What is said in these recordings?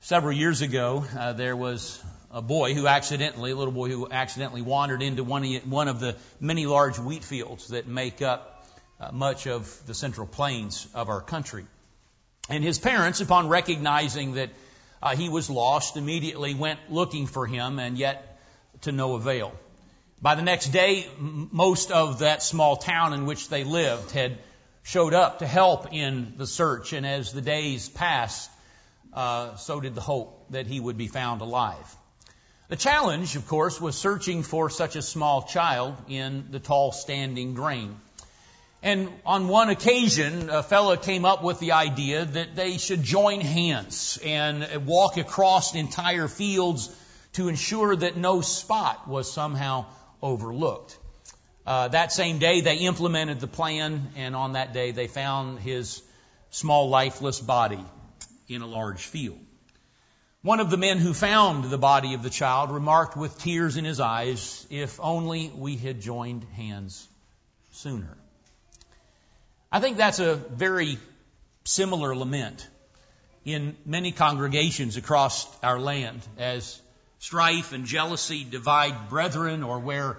Several years ago, there was a little boy who accidentally wandered into one of the many large wheat fields that make up much of the central plains of our country. And his parents, upon recognizing that he was lost, immediately went looking for him, and yet to no avail. By the next day, most of that small town in which they lived had showed up to help in the search, and as the days passed, so did the hope that he would be found alive. The challenge, of course, was searching for such a small child in the tall standing grain. And on one occasion, a fellow came up with the idea that they should join hands and walk across entire fields to ensure that no spot was somehow overlooked. That same day, they implemented the plan, and on that day, they found his small, lifeless body in a large field. One of the men who found the body of the child remarked with tears in his eyes, "If only we had joined hands sooner." I think that's a very similar lament in many congregations across our land as strife and jealousy divide brethren, or where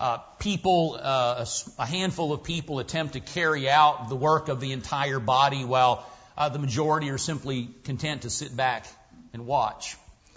a handful of people attempt to carry out the work of the entire body while the majority are simply content to sit back and watch.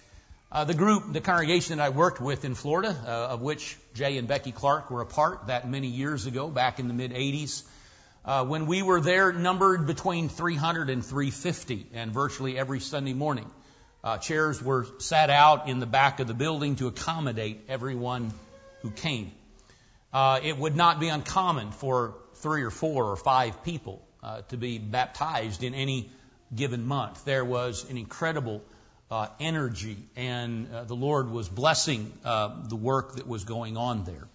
The congregation that I worked with in Florida, of which Jay and Becky Clark were a part that many years ago, back in the mid-'80s, when we were there, numbered between 300 and 350, and virtually every Sunday morning, chairs were sat out in the back of the building to accommodate everyone who came. It would not be uncommon for 3 or 4 or 5 people to be baptized in any given month. There was an incredible energy, and the Lord was blessing the work that was going on there.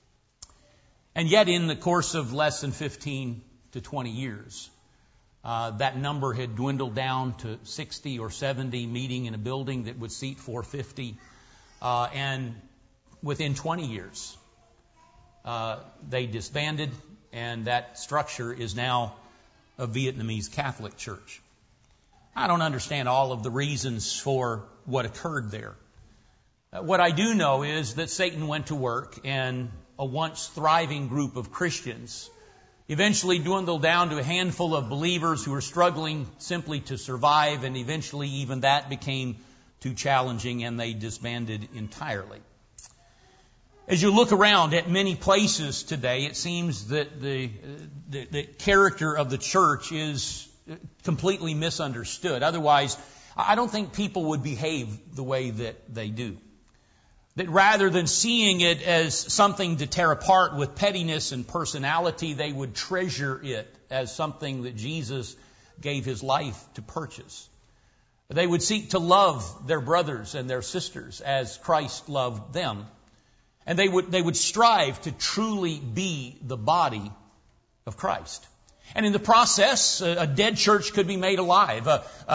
And yet, in the course of less than 15 to 20 years, that number had dwindled down to 60 or 70, meeting in a building that would seat 450. And within 20 years, they disbanded, and that structure is now a Vietnamese Catholic church. I don't understand all of the reasons for what occurred there. What I do know is that Satan went to work, and a once thriving group of Christians eventually dwindled down to a handful of believers who were struggling simply to survive, and eventually even that became too challenging, and they disbanded entirely. As you look around at many places today, it seems that the character of the church is completely misunderstood. Otherwise, I don't think people would behave the way that they do. That rather than seeing it as something to tear apart with pettiness and personality, they would treasure it as something that Jesus gave his life to purchase. They would seek to love their brothers and their sisters as Christ loved them. And they would strive to truly be the body of Christ. And in the process, a dead church could be made alive.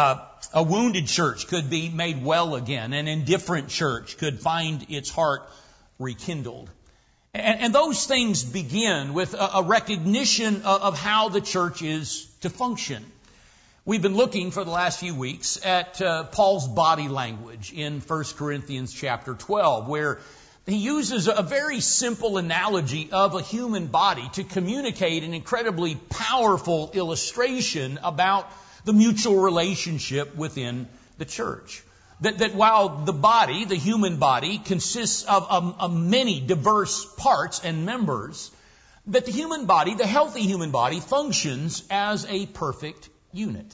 A wounded church could be made well again. An indifferent church could find its heart rekindled. And those things begin with a recognition of how the church is to function. We've been looking for the last few weeks at Paul's body language in 1 Corinthians chapter 12, where he uses a very simple analogy of a human body to communicate an incredibly powerful illustration about the mutual relationship within the church. That while the body, the human body, consists of many diverse parts and members, that the human body, the healthy human body, functions as a perfect unit.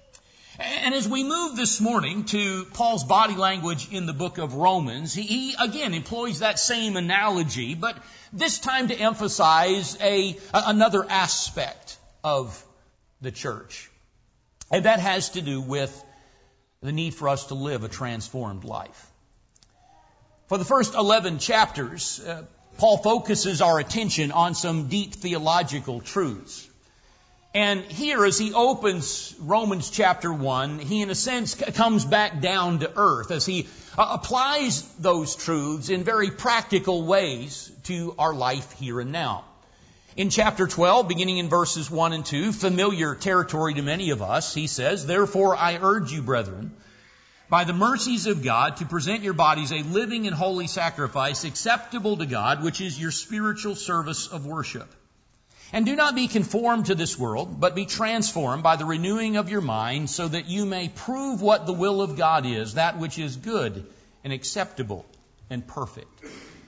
And as we move this morning to Paul's body language in the book of Romans, he again employs that same analogy, but this time to emphasize another aspect of the church. And that has to do with the need for us to live a transformed life. For the first 11 chapters, Paul focuses our attention on some deep theological truths. And here, as he opens Romans chapter 1, he in a sense comes back down to earth as he applies those truths in very practical ways to our life here and now. In chapter 12, beginning in verses 1 and 2, familiar territory to many of us, he says, "Therefore I urge you, brethren, by the mercies of God, to present your bodies a living and holy sacrifice acceptable to God, which is your spiritual service of worship. And do not be conformed to this world, but be transformed by the renewing of your mind, so that you may prove what the will of God is, that which is good and acceptable and perfect.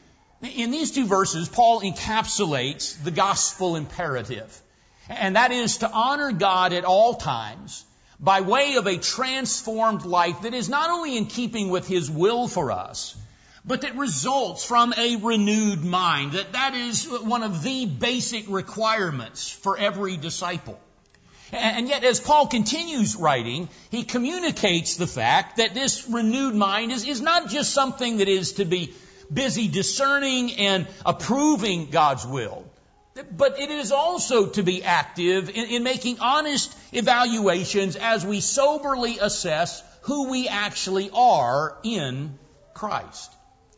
In these two verses, Paul encapsulates the gospel imperative, and that is to honor God at all times by way of a transformed life that is not only in keeping with His will for us, but that results from a renewed mind. That is one of the basic requirements for every disciple. And yet, as Paul continues writing, he communicates the fact that this renewed mind is not just something that is to be busy discerning and approving God's will, but it is also to be active in making honest evaluations as we soberly assess who we actually are in Christ.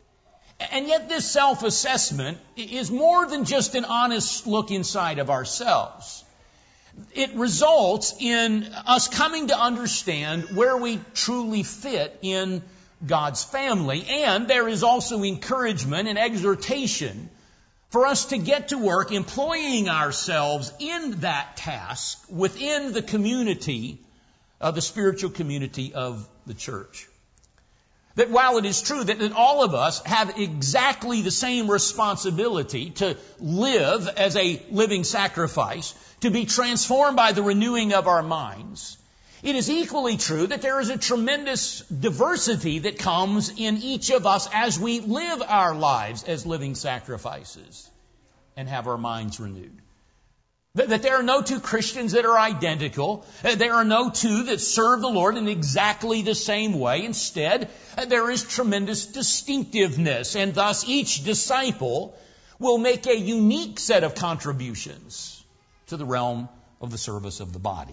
And yet this self-assessment is more than just an honest look inside of ourselves. It results in us coming to understand where we truly fit in God's family. And there is also encouragement and exhortation for us to get to work employing ourselves in that task within the community, the spiritual community of the church. That while it is true that all of us have exactly the same responsibility to live as a living sacrifice, to be transformed by the renewing of our minds, it is equally true that there is a tremendous diversity that comes in each of us as we live our lives as living sacrifices and have our minds renewed. That there are no two Christians that are identical. There are no two that serve the Lord in exactly the same way. Instead, there is tremendous distinctiveness, and thus each disciple will make a unique set of contributions to the realm of the service of the body.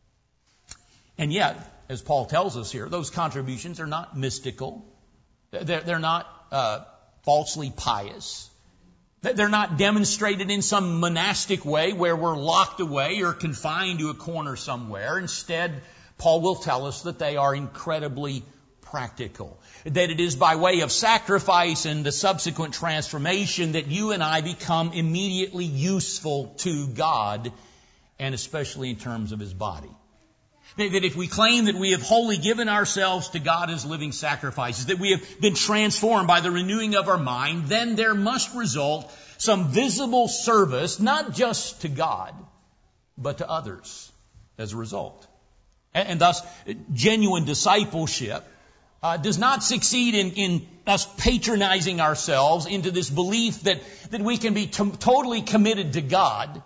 And yet, as Paul tells us here, those contributions are not mystical. They're not falsely pious. They're not demonstrated in some monastic way where we're locked away or confined to a corner somewhere. Instead, Paul will tell us that they are incredibly practical. That it is by way of sacrifice and the subsequent transformation that you and I become immediately useful to God, and especially in terms of His body. That if we claim that we have wholly given ourselves to God as living sacrifices, that we have been transformed by the renewing of our mind, then there must result some visible service, not just to God, but to others as a result. And thus, genuine discipleship does not succeed in us patronizing ourselves into this belief that we can be totally committed to God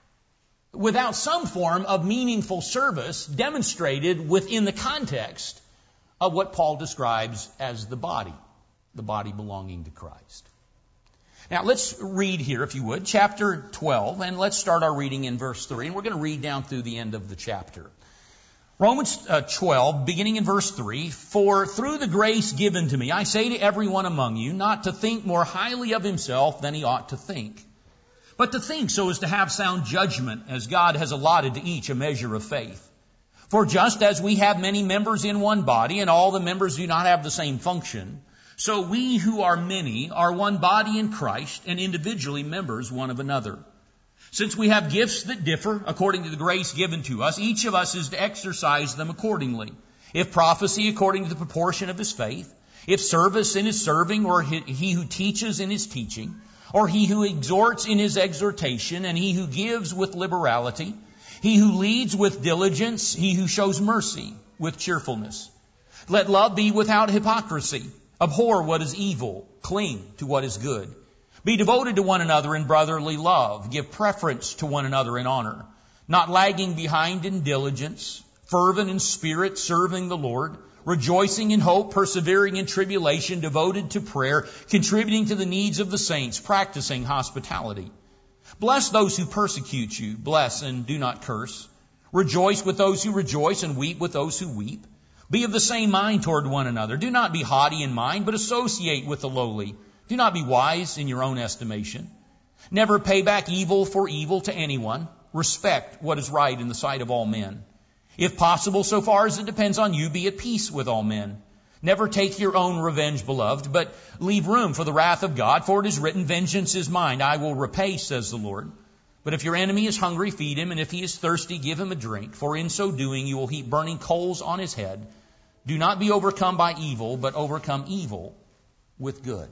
without some form of meaningful service demonstrated within the context of what Paul describes as the body belonging to Christ. Now let's read here, if you would, chapter 12, and let's start our reading in verse 3, and we're going to read down through the end of the chapter. Romans 12, beginning in verse 3, "For through the grace given to me, I say to everyone among you, not to think more highly of himself than he ought to think, but to think so as to have sound judgment, as God has allotted to each a measure of faith. For just as we have many members in one body, and all the members do not have the same function, so we who are many are one body in Christ, and individually members one of another. Since we have gifts that differ according to the grace given to us, each of us is to exercise them accordingly. If prophecy, according to the proportion of his faith; if service, in his serving; or he who teaches, in his teaching; or he who exhorts, in his exhortation; and he who gives with liberality; he who leads with diligence; he who shows mercy with cheerfulness. Let love be without hypocrisy. Abhor what is evil. Cling to what is good. Be devoted to one another in brotherly love. Give preference to one another in honor, not lagging behind in diligence, fervent in spirit, serving the Lord, rejoicing in hope, persevering in tribulation, devoted to prayer, contributing to the needs of the saints, practicing hospitality. Bless those who persecute you. Bless and do not curse. Rejoice with those who rejoice, and weep with those who weep. Be of the same mind toward one another. Do not be haughty in mind, but associate with the lowly. Do not be wise in your own estimation. Never pay back evil for evil to anyone. Respect what is right in the sight of all men. If possible, so far as it depends on you, be at peace with all men. Never take your own revenge, beloved, but leave room for the wrath of God, for it is written, vengeance is mine, I will repay, says the Lord. But if your enemy is hungry, feed him, and if he is thirsty, give him a drink, for in so doing you will heap burning coals on his head. Do not be overcome by evil, but overcome evil with good.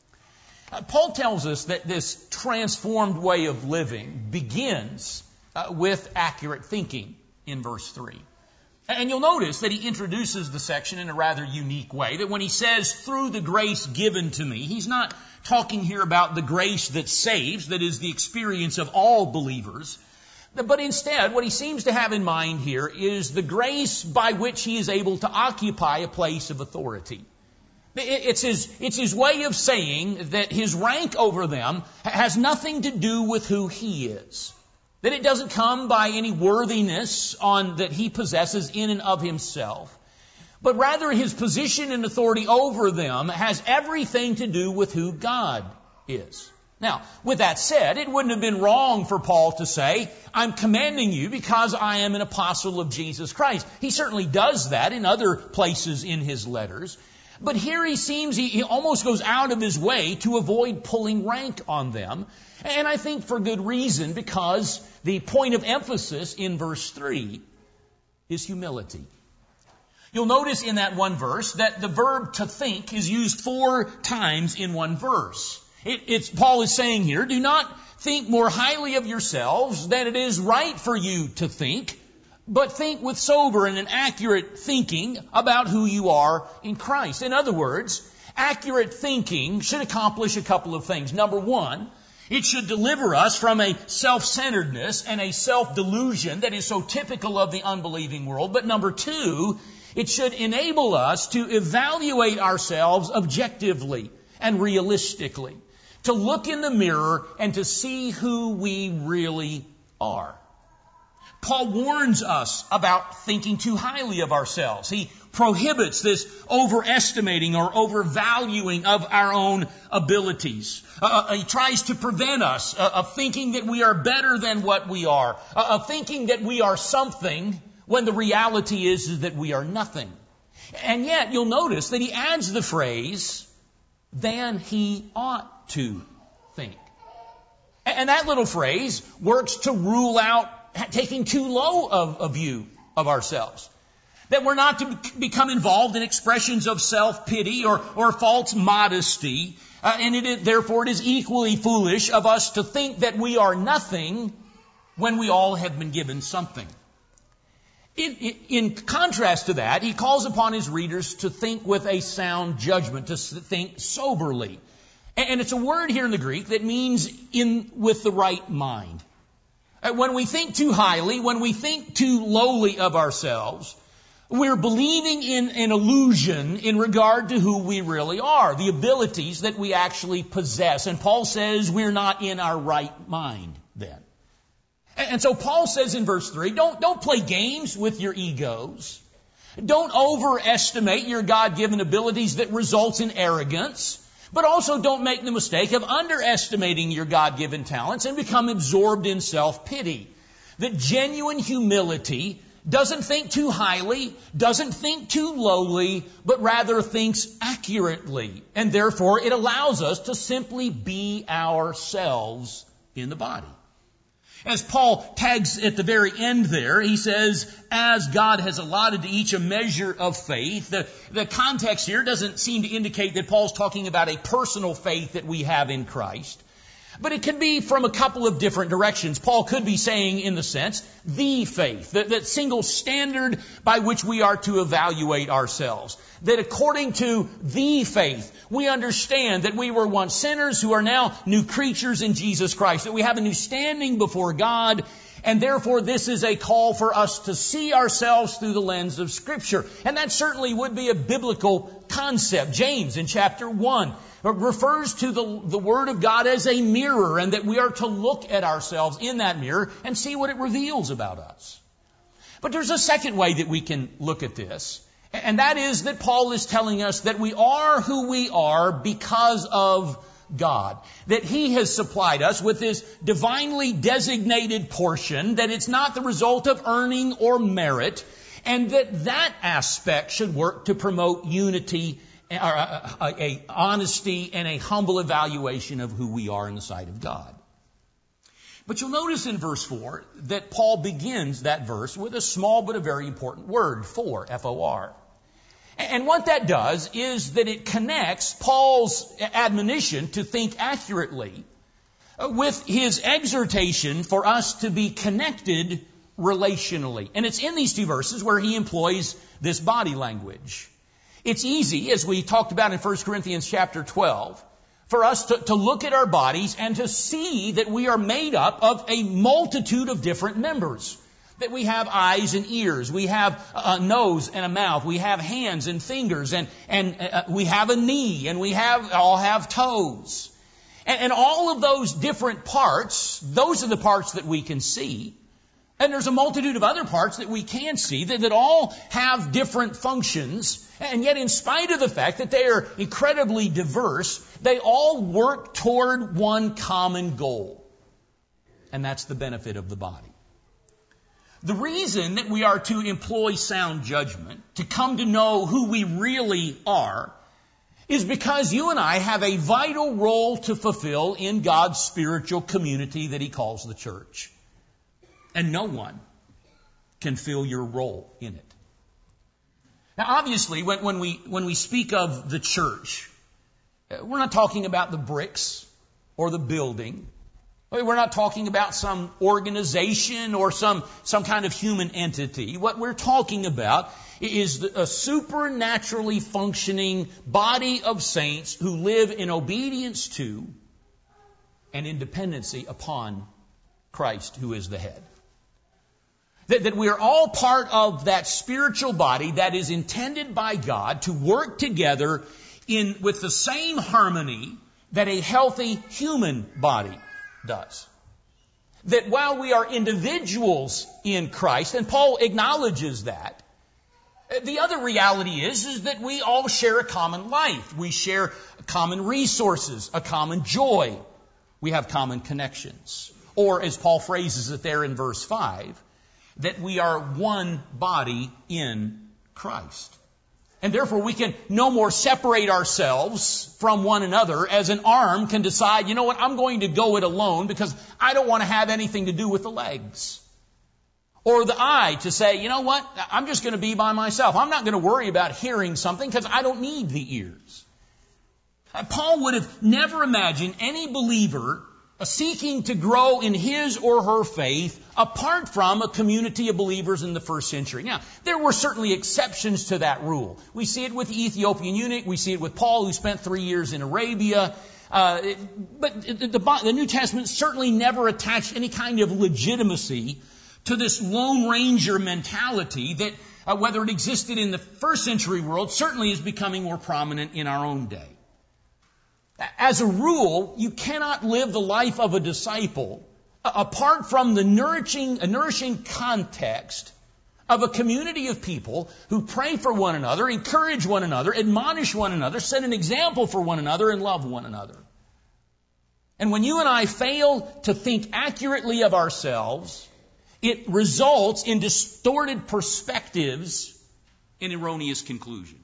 Paul tells us that this transformed way of living begins with accurate thinking in verse 3. And you'll notice that he introduces the section in a rather unique way, that when he says, through the grace given to me, he's not talking here about the grace that saves, that is the experience of all believers. But instead, what he seems to have in mind here is the grace by which he is able to occupy a place of authority. It's his way of saying that his rank over them has nothing to do with who he is. That it doesn't come by any worthiness that he possesses in and of himself. But rather his position and authority over them has everything to do with who God is. Now, with that said, it wouldn't have been wrong for Paul to say, I'm commanding you because I am an apostle of Jesus Christ. He certainly does that in other places in his letters. But here he almost goes out of his way to avoid pulling rank on them. And I think for good reason, because the point of emphasis in verse 3 is humility. You'll notice in that one verse that the verb to think is used 4 times in one verse. Paul is saying here, do not think more highly of yourselves than it is right for you to think, but think with sober and an accurate thinking about who you are in Christ. In other words, accurate thinking should accomplish a couple of things. Number one, it should deliver us from a self-centeredness and a self-delusion that is so typical of the unbelieving world. But number two, it should enable us to evaluate ourselves objectively and realistically, to look in the mirror and to see who we really are. Paul warns us about thinking too highly of ourselves. He prohibits this overestimating or overvaluing of our own abilities. He tries to prevent us of thinking that we are better than what we are, of thinking that we are something when the reality is that we are nothing. And yet you'll notice that he adds the phrase, than he ought to think. And that little phrase works to rule out taking too low a view of ourselves. That we're not to become involved in expressions of self-pity or false modesty. Therefore, it is equally foolish of us to think that we are nothing when we all have been given something. In contrast to that, he calls upon his readers to think with a sound judgment, to think soberly. And it's a word here in the Greek that means with the right mind. When we think too highly, when we think too lowly of ourselves, we're believing in an illusion in regard to who we really are, the abilities that we actually possess. And Paul says we're not in our right mind then. And so Paul says in verse 3, don't play games with your egos. Don't overestimate your God-given abilities that results in arrogance. But also don't make the mistake of underestimating your God-given talents and become absorbed in self-pity. That genuine humility doesn't think too highly, doesn't think too lowly, but rather thinks accurately. And therefore it allows us to simply be ourselves in the body. As Paul tags at the very end there, he says, as God has allotted to each a measure of faith. The context here doesn't seem to indicate that Paul's talking about a personal faith that we have in Christ. But it could be from a couple of different directions. Paul could be saying, in the sense, the faith, that single standard by which we are to evaluate ourselves. That according to the faith, we understand that we were once sinners who are now new creatures in Jesus Christ. That we have a new standing before God. And therefore, this is a call for us to see ourselves through the lens of Scripture. And that certainly would be a biblical concept. James, in chapter 1, refers to the Word of God as a mirror, and that we are to look at ourselves in that mirror and see what it reveals about us. But there's a second way that we can look at this, and that is that Paul is telling us that we are who we are because of God. That He has supplied us with this divinely designated portion, that it's not the result of earning or merit, and that aspect should work to promote unity, a honesty, and a humble evaluation of who we are in the sight of God. But you'll notice in verse 4 that Paul begins that verse with a small but a very important word, for, F-O-R. And what that does is that it connects Paul's admonition to think accurately with his exhortation for us to be connected relationally. And it's in these two verses where he employs this body language. It's easy, as we talked about in 1 Corinthians chapter 12, for us to look at our bodies and to see that we are made up of a multitude of different members. That we have eyes and ears, we have a nose and a mouth, we have hands and fingers, and we have a knee, and we all have toes. And all of those different parts, those are the parts that we can see. And there's a multitude of other parts that we can't see that all have different functions. And yet in spite of the fact that they are incredibly diverse, they all work toward one common goal. And that's the benefit of the body. The reason that we are to employ sound judgment, to come to know who we really are, is because you and I have a vital role to fulfill in God's spiritual community that He calls the church. And no one can fill your role in it. Now obviously, when we speak of the church, we're not talking about the bricks or the building. We're not talking about some organization or some kind of human entity. What we're talking about is a supernaturally functioning body of saints who live in obedience to and in dependency upon Christ, who is the head. That we are all part of that spiritual body that is intended by God to work together with the same harmony that a healthy human body does. That while we are individuals in Christ, and Paul acknowledges that, the other reality is that we all share a common life. We share common resources, a common joy. We have common connections. Or as Paul phrases it there in verse 5, that we are one body in Christ. And therefore we can no more separate ourselves from one another as an arm can decide, you know what, I'm going to go it alone because I don't want to have anything to do with the legs. Or the eye to say, you know what, I'm just going to be by myself. I'm not going to worry about hearing something because I don't need the ears. Paul would have never imagined any believer seeking to grow in his or her faith apart from a community of believers in the first century. Now, there were certainly exceptions to that rule. We see it with the Ethiopian eunuch. We see it with Paul, who spent 3 years in Arabia. But the New Testament certainly never attached any kind of legitimacy to this Lone Ranger mentality that, whether it existed in the first century world, certainly is becoming more prominent in our own day. As a rule, you cannot live the life of a disciple apart from the nourishing context of a community of people who pray for one another, encourage one another, admonish one another, set an example for one another, and love one another. And when you and I fail to think accurately of ourselves, it results in distorted perspectives and erroneous conclusions.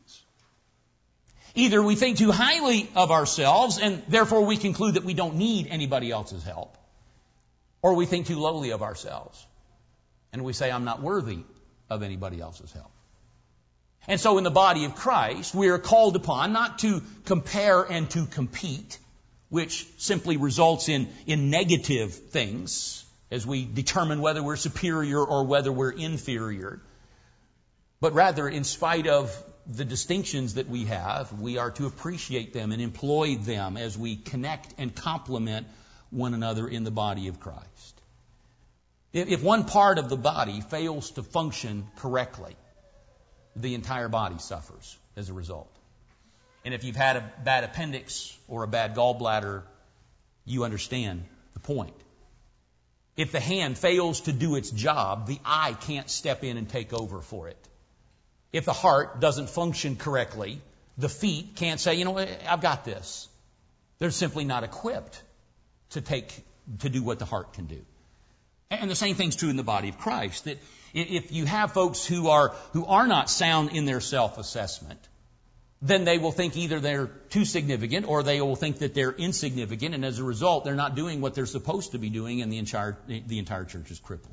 Either we think too highly of ourselves and therefore we conclude that we don't need anybody else's help. Or we think too lowly of ourselves and we say, I'm not worthy of anybody else's help. And so in the body of Christ, we are called upon not to compare and to compete, which simply results in negative things as we determine whether we're superior or whether we're inferior. But rather, in spite of the distinctions that we have, we are to appreciate them and employ them as we connect and complement one another in the body of Christ. If one part of the body fails to function correctly, the entire body suffers as a result. And if you've had a bad appendix or a bad gallbladder, you understand the point. If the hand fails to do its job, the eye can't step in and take over for it. If the heart doesn't function correctly, the feet can't say, you know what, I've got this. They're simply not equipped to do what the heart can do. And the same thing's true in the body of Christ, that if you have folks who are not sound in their self-assessment, then they will think either they're too significant or they will think that they're insignificant, and as a result, they're not doing what they're supposed to be doing, and the entire church is crippled.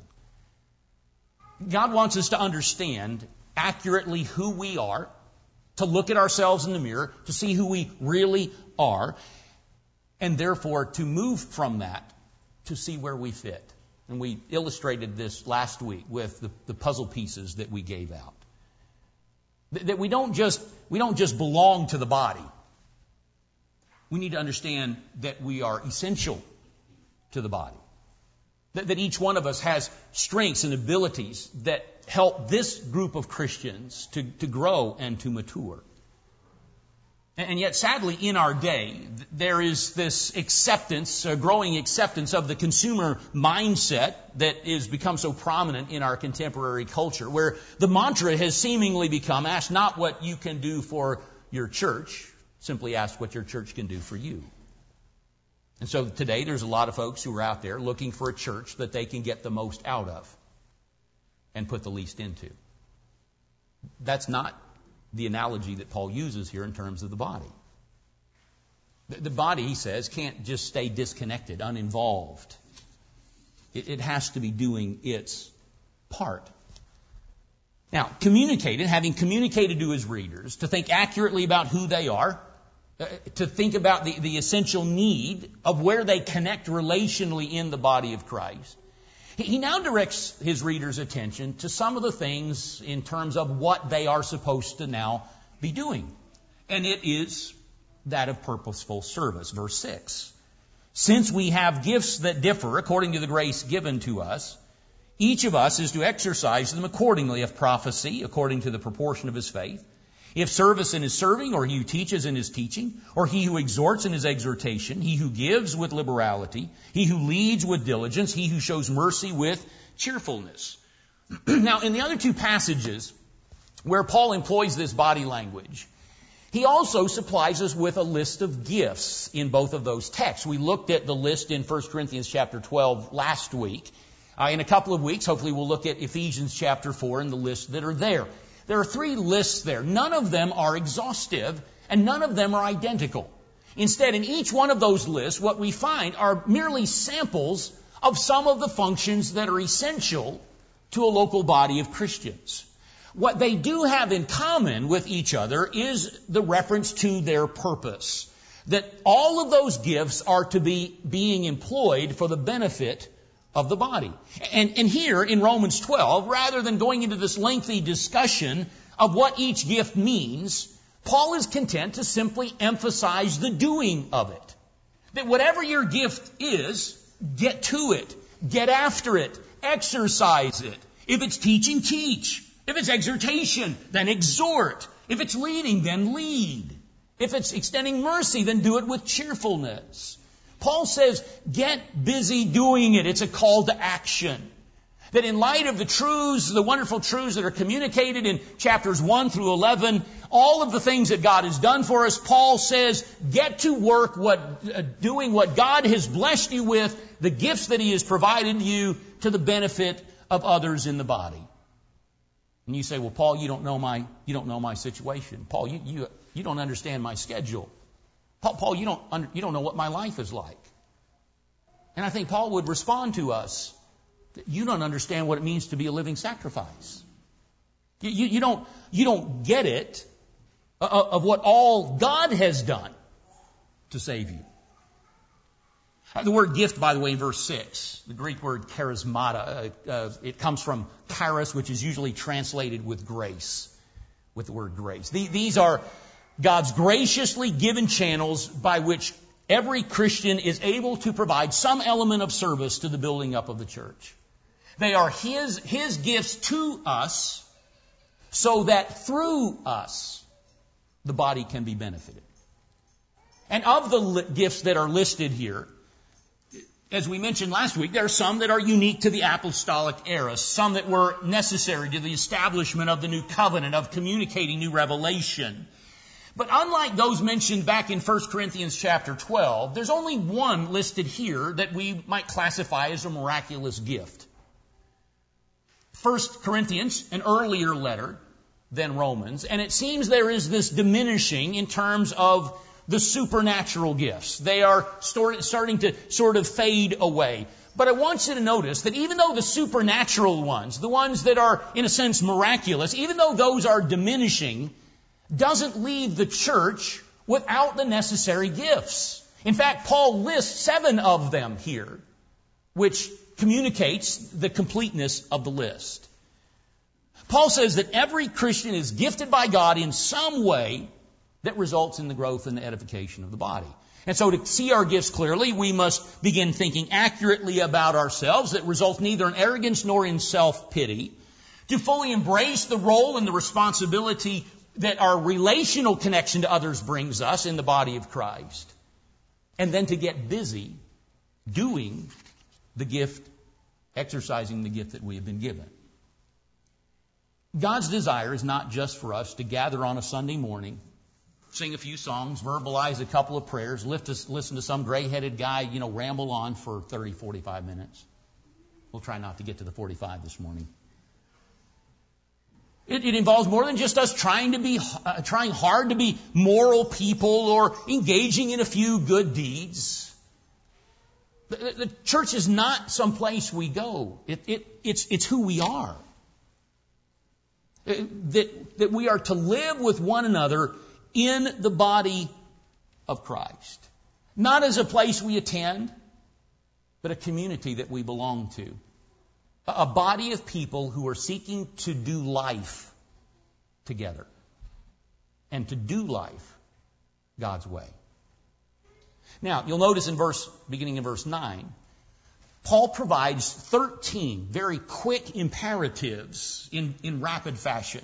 God wants us to understand accurately who we are, to look at ourselves in the mirror, to see who we really are, and therefore to move from that to see where we fit. And we illustrated this last week with the puzzle pieces that we gave out. That we don't just belong to the body. We need to understand that we are essential to the body. That each one of us has strengths and abilities that help this group of Christians to grow and to mature. And yet, sadly, in our day, there is this acceptance, a growing acceptance of the consumer mindset that has become so prominent in our contemporary culture, where the mantra has seemingly become, ask not what you can do for your church, simply ask what your church can do for you. And so today, there's a lot of folks who are out there looking for a church that they can get the most out of and put the least into. That's not the analogy that Paul uses here in terms of the body. The body, he says, can't just stay disconnected, uninvolved. It has to be doing its part. Now, having communicated to his readers, to think accurately about who they are, to think about the essential need of where they connect relationally in the body of Christ, he now directs his readers' attention to some of the things in terms of what they are supposed to now be doing. And it is that of purposeful service. Verse 6. Since we have gifts that differ according to the grace given to us, each of us is to exercise them accordingly, if prophecy, according to the proportion of his faith, if service in his serving, or he who teaches in his teaching, or he who exhorts in his exhortation, he who gives with liberality, he who leads with diligence, he who shows mercy with cheerfulness. Now, in the other two passages where Paul employs this body language, he also supplies us with a list of gifts in both of those texts. We looked at the list in 1 Corinthians chapter 12 last week. In a couple of weeks, hopefully we'll look at Ephesians chapter 4 and the lists that are there. There are three lists there. None of them are exhaustive, and none of them are identical. Instead, in each one of those lists, what we find are merely samples of some of the functions that are essential to a local body of Christians. What they do have in common with each other is the reference to their purpose. That all of those gifts are to be being employed for the benefit of the body. And here in Romans 12, rather than going into this lengthy discussion of what each gift means, Paul is content to simply emphasize the doing of it. That whatever your gift is, get to it, get after it, exercise it. If it's teaching, teach. If it's exhortation, then exhort. If it's leading, then lead. If it's extending mercy, then do it with cheerfulness. Paul says, get busy doing it. It's a call to action. That in light of the truths, the wonderful truths that are communicated in chapters 1 through 11, all of the things that God has done for us, Paul says, get to work doing what God has blessed you with, the gifts that he has provided you to the benefit of others in the body. And you say, well, Paul, you don't know my situation. Paul, you don't understand my schedule. Paul, you don't know what my life is like. And I think Paul would respond to us that you don't understand what it means to be a living sacrifice. You don't get it of what all God has done to save you. The word gift, by the way, in verse 6, the Greek word charismata, it comes from charis, which is usually translated with grace, with the word grace. These are God's graciously given channels by which every Christian is able to provide some element of service to the building up of the church. They are His gifts to us so that through us the body can be benefited. And of the gifts that are listed here, as we mentioned last week, there are some that are unique to the apostolic era, some that were necessary to the establishment of the new covenant, of communicating new revelation. But unlike those mentioned back in 1 Corinthians chapter 12, there's only one listed here that we might classify as a miraculous gift. 1 Corinthians, an earlier letter than Romans, and it seems there is this diminishing in terms of the supernatural gifts. They are starting to sort of fade away. But I want you to notice that even though the supernatural ones, the ones that are in a sense miraculous, even though those are diminishing, doesn't leave the church without the necessary gifts. In fact, Paul lists 7 of them here, which communicates the completeness of the list. Paul says that every Christian is gifted by God in some way that results in the growth and the edification of the body. And so to see our gifts clearly, we must begin thinking accurately about ourselves that results neither in arrogance nor in self-pity. To fully embrace the role and the responsibility that our relational connection to others brings us in the body of Christ. And then to get busy doing the gift, exercising the gift that we have been given. God's desire is not just for us to gather on a Sunday morning, sing a few songs, verbalize a couple of prayers, listen to some gray-headed guy, ramble on for 30, 45 minutes. We'll try not to get to the 45 this morning. It involves more than just us trying hard to be moral people or engaging in a few good deeds. The church is not some place we go. It's who we are. That we are to live with one another in the body of Christ. Not as a place we attend, but a community that we belong to. A body of people who are seeking to do life together. And to do life God's way. Now, you'll notice beginning in verse 9, Paul provides 13 very quick imperatives in rapid fashion.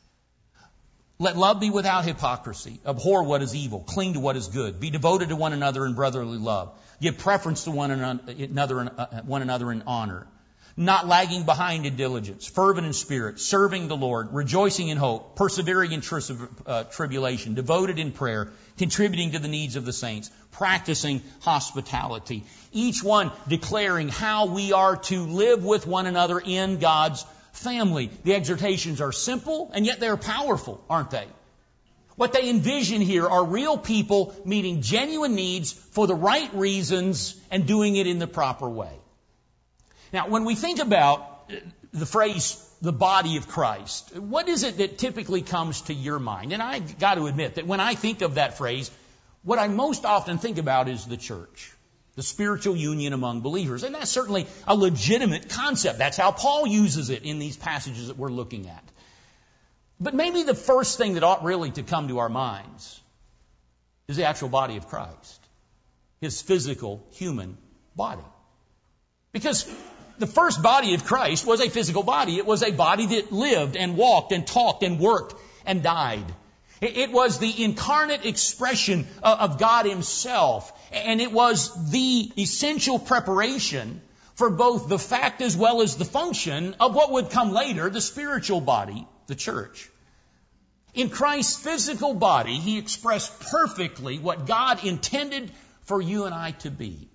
Let love be without hypocrisy. Abhor what is evil. Cling to what is good. Be devoted to one another in brotherly love. Give preference to one another in honor. Not lagging behind in diligence. Fervent in spirit. Serving the Lord. Rejoicing in hope. Persevering in tribulation. Devoted in prayer. Contributing to the needs of the saints. Practicing hospitality. Each one declaring how we are to live with one another in God's family. The exhortations are simple, and yet they're powerful, aren't they? What they envision here are real people meeting genuine needs for the right reasons and doing it in the proper way. Now, when we think about the phrase, the body of Christ, what is it that typically comes to your mind? And I got to admit that when I think of that phrase, what I most often think about is the church. The spiritual union among believers. And that's certainly a legitimate concept. That's how Paul uses it in these passages that we're looking at. But maybe the first thing that ought really to come to our minds is the actual body of Christ. His physical, human body. Because the first body of Christ was a physical body. It was a body that lived and walked and talked and worked and died. It was the incarnate expression of God Himself. And it was the essential preparation for both the fact as well as the function of what would come later, the spiritual body, the church. In Christ's physical body, He expressed perfectly what God intended for you and I to be.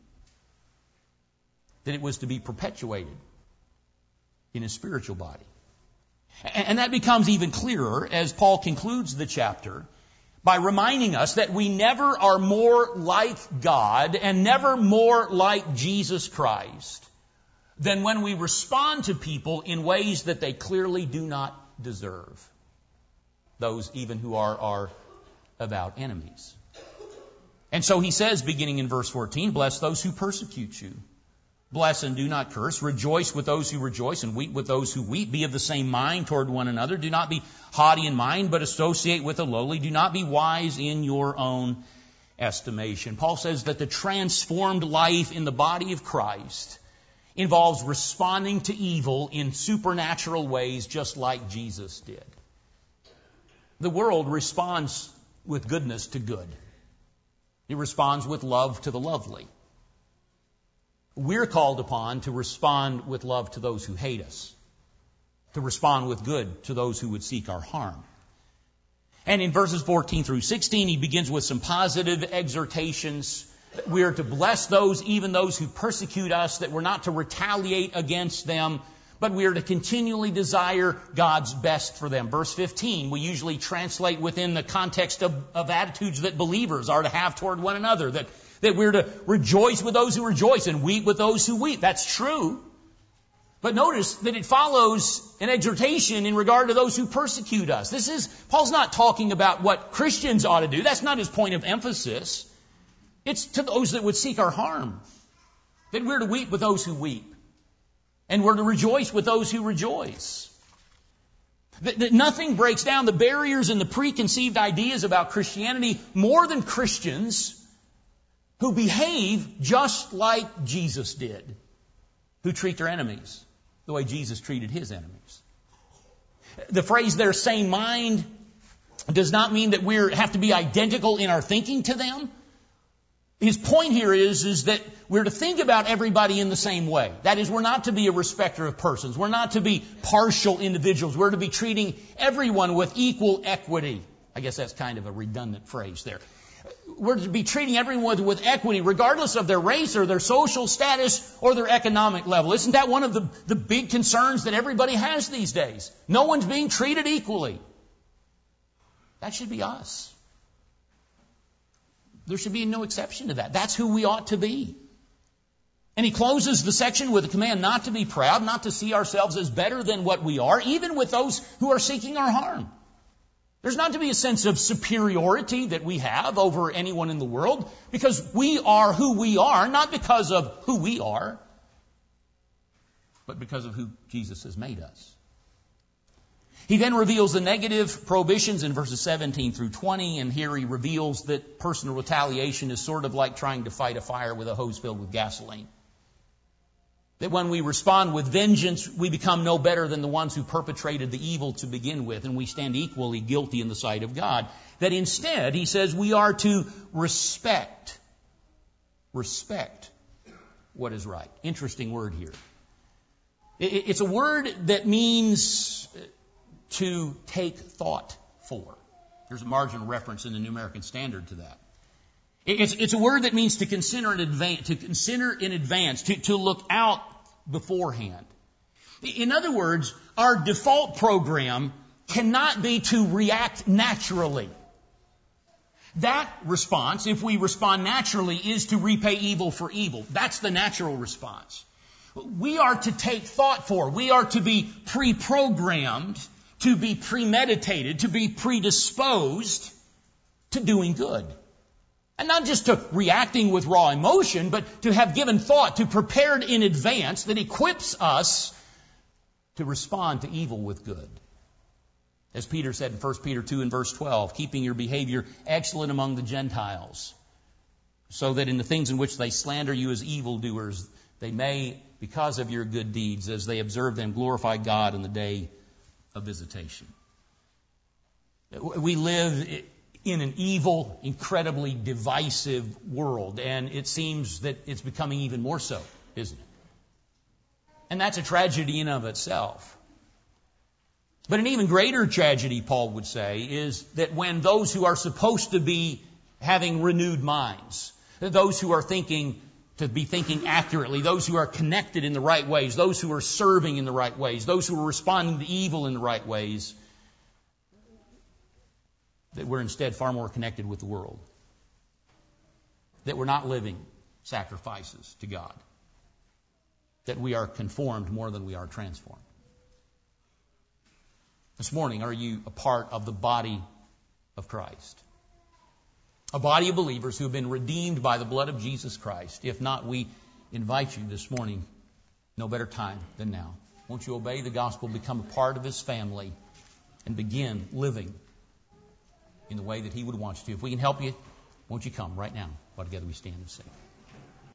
That it was to be perpetuated in His spiritual body. And that becomes even clearer as Paul concludes the chapter by reminding us that we never are more like God and never more like Jesus Christ than when we respond to people in ways that they clearly do not deserve. Those even who are our avowed enemies. And so he says, beginning in verse 14, bless those who persecute you. Bless and do not curse. Rejoice with those who rejoice and weep with those who weep. Be of the same mind toward one another. Do not be haughty in mind, but associate with the lowly. Do not be wise in your own estimation. Paul says that the transformed life in the body of Christ involves responding to evil in supernatural ways just like Jesus did. The world responds with goodness to good. It responds with love to the lovely. We're called upon to respond with love to those who hate us, to respond with good to those who would seek our harm. And in verses 14 through 16, he begins with some positive exhortations. We are to bless those, even those who persecute us, that we're not to retaliate against them, but we are to continually desire God's best for them. Verse 15, we usually translate within the context of attitudes that believers are to have toward one another, that we're to rejoice with those who rejoice and weep with those who weep. That's true. But notice that it follows an exhortation in regard to those who persecute us. Paul's not talking about what Christians ought to do. That's not his point of emphasis. It's to those that would seek our harm. That we're to weep with those who weep. And we're to rejoice with those who rejoice. That nothing breaks down the barriers and the preconceived ideas about Christianity more than Christians who behave just like Jesus did, who treat their enemies the way Jesus treated his enemies. The phrase "their same mind" does not mean that we have to be identical in our thinking to them. His point here is that we're to think about everybody in the same way. That is, we're not to be a respecter of persons. We're not to be partial individuals. We're to be treating everyone with equal equity. I guess that's kind of a redundant phrase there. We're to be treating everyone with equity, regardless of their race or their social status or their economic level. Isn't that one of the big concerns that everybody has these days? No one's being treated equally. That should be us. There should be no exception to that. That's who we ought to be. And he closes the section with a command not to be proud, not to see ourselves as better than what we are, even with those who are seeking our harm. There's not to be a sense of superiority that we have over anyone in the world, because we are who we are, not because of who we are, but because of who Jesus has made us. He then reveals the negative prohibitions in verses 17 through 20, and here he reveals that personal retaliation is sort of like trying to fight a fire with a hose filled with gasoline. That when we respond with vengeance, we become no better than the ones who perpetrated the evil to begin with, and we stand equally guilty in the sight of God. That instead, he says, we are to respect what is right. Interesting word here. It's a word that means to take thought for. There's a marginal reference in the New American Standard to that. It's a word that means to consider in advance, to look out beforehand. In other words, our default program cannot be to react naturally. That response, if we respond naturally, is to repay evil for evil. That's the natural response. We are to take thought for. We are to be pre-programmed, to be premeditated, to be predisposed to doing good. And not just to reacting with raw emotion, but to have given thought, to prepared in advance that equips us to respond to evil with good. As Peter said in 1 Peter 2 and verse 12, keeping your behavior excellent among the Gentiles, so that in the things in which they slander you as evildoers, they may, because of your good deeds, as they observe them, glorify God in the day of visitation. We live in an evil, incredibly divisive world, and it seems that it's becoming even more so, isn't it? And that's a tragedy in and of itself. But an even greater tragedy, Paul would say, is that when those who are supposed to be having renewed minds, those who are thinking accurately, those who are connected in the right ways, those who are serving in the right ways, those who are responding to evil in the right ways, that we're instead far more connected with the world. That we're not living sacrifices to God. That we are conformed more than we are transformed. This morning, are you a part of the body of Christ? A body of believers who have been redeemed by the blood of Jesus Christ. If not, we invite you this morning, no better time than now. Won't you obey the gospel, become a part of His family, and begin living in the way that He would want you to? If we can help you, won't you come right now while together we stand and sing.